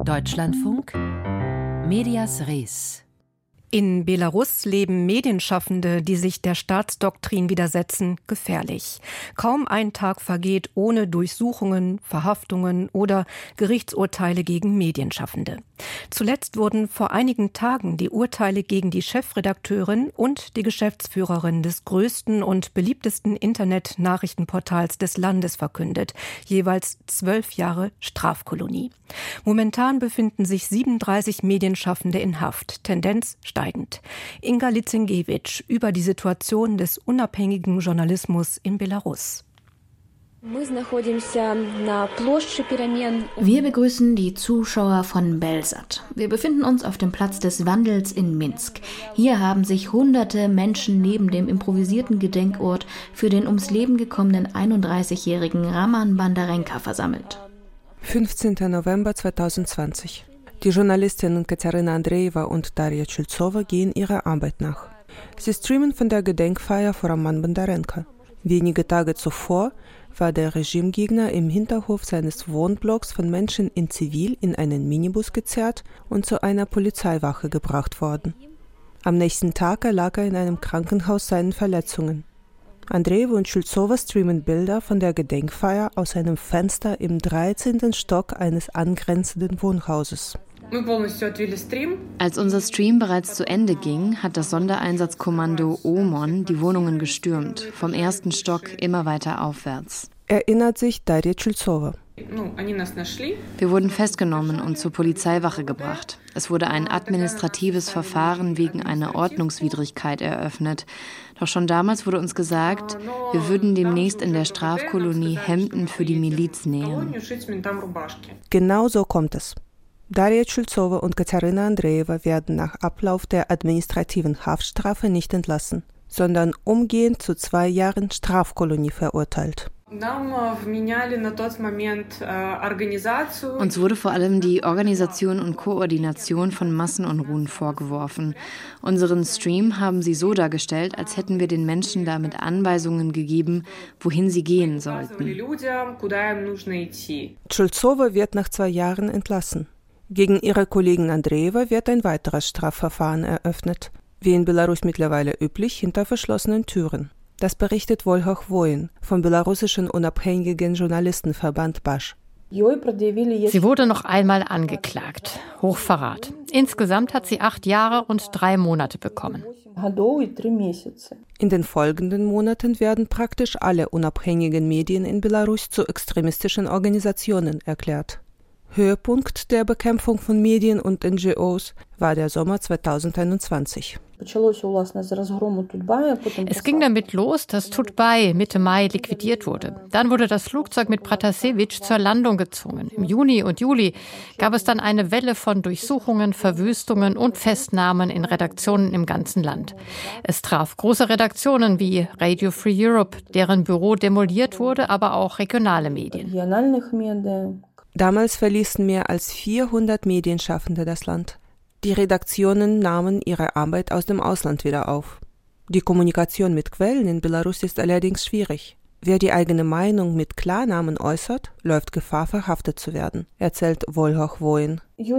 Deutschlandfunk Medias Res. In Belarus leben Medienschaffende, die sich der Staatsdoktrin widersetzen, gefährlich. Kaum ein Tag vergeht ohne Durchsuchungen, Verhaftungen oder Gerichtsurteile gegen Medienschaffende. Zuletzt wurden vor einigen Tagen die Urteile gegen die Chefredakteurin und die Geschäftsführerin des größten und beliebtesten Internet-Nachrichtenportals des Landes verkündet. Jeweils 12 Jahre Strafkolonie. Momentan befinden sich 37 Medienschaffende in Haft. Tendenz steigend. Inga Litzinkiewicz über die Situation des unabhängigen Journalismus in Belarus. Wir begrüßen die Zuschauer von Belsat. Wir befinden uns auf dem Platz des Wandels in Minsk. Hier haben sich hunderte Menschen neben dem improvisierten Gedenkort für den ums Leben gekommenen 31-jährigen Raman Bandarenka versammelt. 15. November 2020. Die Journalistinnen Katerina Andreeva und Darja Chultsova gehen ihrer Arbeit nach. Sie streamen von der Gedenkfeier vor Raman Bandarenka. Wenige Tage zuvor war der Regimegegner im Hinterhof seines Wohnblocks von Menschen in Zivil in einen Minibus gezerrt und zu einer Polizeiwache gebracht worden. Am nächsten Tag erlag er in einem Krankenhaus seinen Verletzungen. Andreeva und Chultsova streamen Bilder von der Gedenkfeier aus einem Fenster im 13. Stock eines angrenzenden Wohnhauses. Als unser Stream bereits zu Ende ging, hat das Sondereinsatzkommando OMON die Wohnungen gestürmt, vom ersten Stock immer weiter aufwärts. Erinnert sich Darja Chultsova. Wir wurden festgenommen und zur Polizeiwache gebracht. Es wurde ein administratives Verfahren wegen einer Ordnungswidrigkeit eröffnet. Doch schon damals wurde uns gesagt, wir würden demnächst in der Strafkolonie Hemden für die Miliz nähen. Genau so kommt es. Darja Chultsova und Katerina Andreeva werden nach Ablauf der administrativen Haftstrafe nicht entlassen, sondern umgehend zu 2 Jahren Strafkolonie verurteilt. Uns wurde vor allem die Organisation und Koordination von Massenunruhen vorgeworfen. Unseren Stream haben sie so dargestellt, als hätten wir den Menschen damit Anweisungen gegeben, wohin sie gehen sollten. Chultsova wird nach 2 Jahren entlassen. Gegen ihre Kollegin Andreeva wird ein weiteres Strafverfahren eröffnet, wie in Belarus mittlerweile üblich, hinter verschlossenen Türen. Das berichtet Wolhoch Woin vom belarussischen unabhängigen Journalistenverband BASH. Sie wurde noch einmal angeklagt. Hochverrat. Insgesamt hat sie 8 Jahre und 3 Monate bekommen. In den folgenden Monaten werden praktisch alle unabhängigen Medien in Belarus zu extremistischen Organisationen erklärt. Höhepunkt der Bekämpfung von Medien und NGOs war der Sommer 2021. Es ging damit los, dass Tutbay Mitte Mai liquidiert wurde. Dann wurde das Flugzeug mit Pratasevich zur Landung gezwungen. Im Juni und Juli gab es dann eine Welle von Durchsuchungen, Verwüstungen und Festnahmen in Redaktionen im ganzen Land. Es traf große Redaktionen wie Radio Free Europe, deren Büro demoliert wurde, aber auch regionale Medien. Damals verließen mehr als 400 Medienschaffende das Land. Die Redaktionen nahmen ihre Arbeit aus dem Ausland wieder auf. Die Kommunikation mit Quellen in Belarus ist allerdings schwierig. Wer die eigene Meinung mit Klarnamen äußert, läuft Gefahr, verhaftet zu werden, erzählt Wolhoch Woin.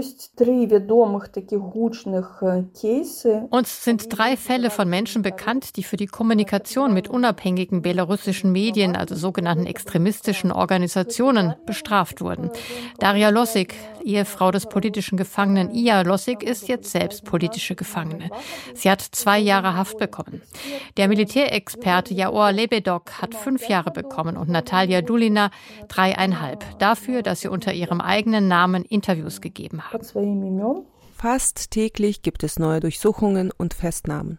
Uns sind 3 Fälle von Menschen bekannt, die für die Kommunikation mit unabhängigen belarussischen Medien, also sogenannten extremistischen Organisationen, bestraft wurden. Darja Losik, Ehefrau des politischen Gefangenen Iya Losik, ist jetzt selbst politische Gefangene. Sie hat 2 Jahre Haft bekommen. Der Militärexperte Jaor Lebedok hat 5 Jahre bekommen und Natalia Dulina 3,5 dafür, dass sie unter ihrem eigenen Namen Interviews gegeben hat. Fast täglich gibt es neue Durchsuchungen und Festnahmen.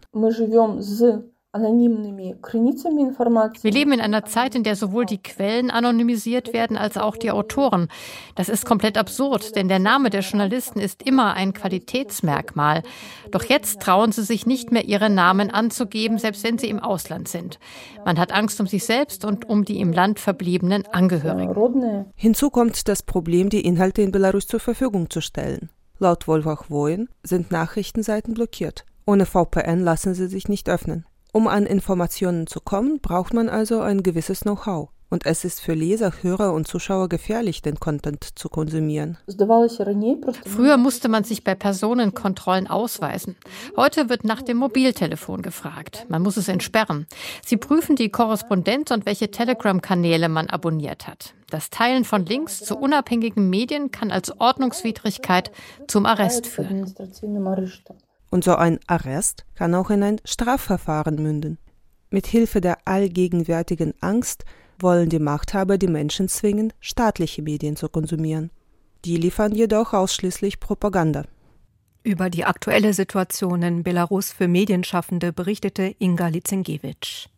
Wir leben in einer Zeit, in der sowohl die Quellen anonymisiert werden, als auch die Autoren. Das ist komplett absurd, denn der Name der Journalisten ist immer ein Qualitätsmerkmal. Doch jetzt trauen sie sich nicht mehr, ihre Namen anzugeben, selbst wenn sie im Ausland sind. Man hat Angst um sich selbst und um die im Land verbliebenen Angehörigen. Hinzu kommt das Problem, die Inhalte in Belarus zur Verfügung zu stellen. Laut Wolhoch Woin sind Nachrichtenseiten blockiert. Ohne VPN lassen sie sich nicht öffnen. Um an Informationen zu kommen, braucht man also ein gewisses Know-how. Und es ist für Leser, Hörer und Zuschauer gefährlich, den Content zu konsumieren. Früher musste man sich bei Personenkontrollen ausweisen. Heute wird nach dem Mobiltelefon gefragt. Man muss es entsperren. Sie prüfen die Korrespondenz und welche Telegram-Kanäle man abonniert hat. Das Teilen von Links zu unabhängigen Medien kann als Ordnungswidrigkeit zum Arrest führen. Und so ein Arrest kann auch in ein Strafverfahren münden. Mit Hilfe der allgegenwärtigen Angst wollen die Machthaber die Menschen zwingen, staatliche Medien zu konsumieren. Die liefern jedoch ausschließlich Propaganda. Über die aktuelle Situation in Belarus für Medienschaffende berichtete Inga Lizenkiewicz.